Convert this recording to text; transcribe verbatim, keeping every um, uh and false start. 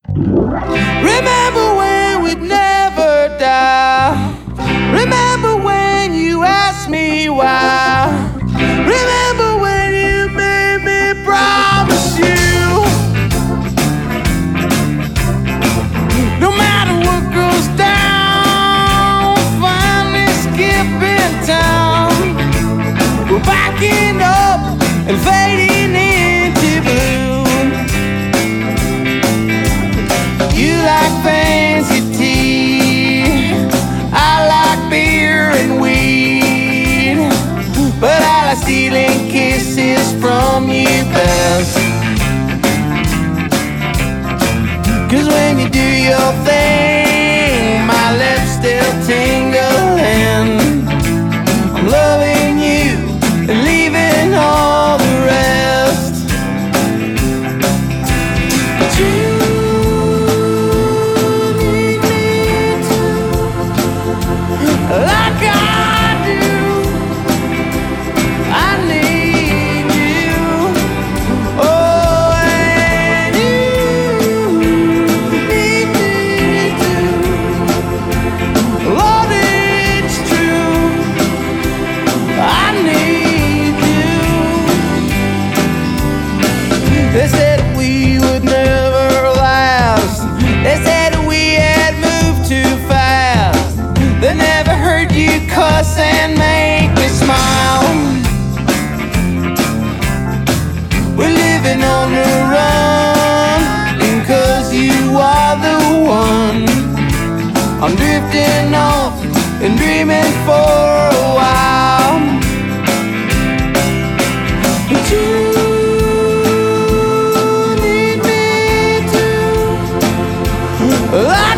Remember when we'd never die. Remember when you asked me why. Remember when you made me promise you, no matter what goes down, finally skipping town. We're backing up and fading into blue. You like fancy tea, I like beer and weed, but I like stealing kisses from you best. 'Cause when you do your thing, my lips still tingling. I'm loving you and leaving all the rest. But you need me too, like I do. I need you. Oh, and you need me too. Lord, it's true. I need you. They said we would never last. They said we had moved too fast. They never heard you cuss and make me smile. We're living on the run, and 'cause you are the one, I'm drifting off and dreaming for a while. But you need me too.